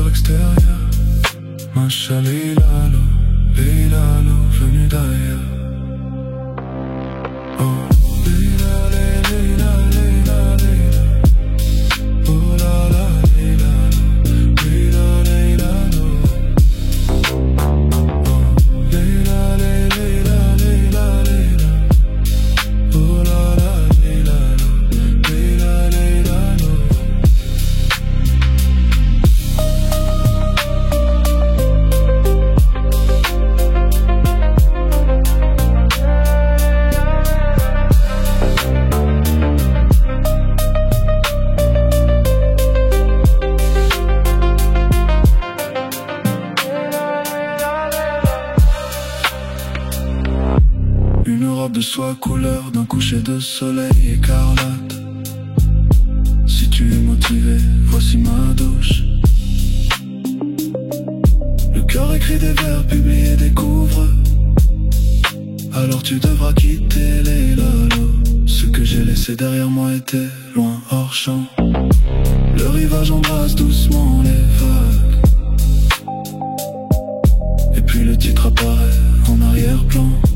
extérieur. Masha Lilalo, Lilalo, venu d'ailleurs. Oh, Lila, Lila, Lila, Lila. Oh la la, Lila, Lila, Lila, oh, Lila, Lila, Lila, Lila. Oh la la, Lila, Lila, Lila, une robe de soie couleur d'un coucher de soleil écarlate. Si tu es motivé, voici ma douche. Le cœur écrit des vers, publié découvre. Alors tu devras quitter les lalos. Ce que j'ai laissé derrière moi était loin hors champ. Le rivage embrasse doucement les vagues. Et puis le titre apparaît en arrière-plan.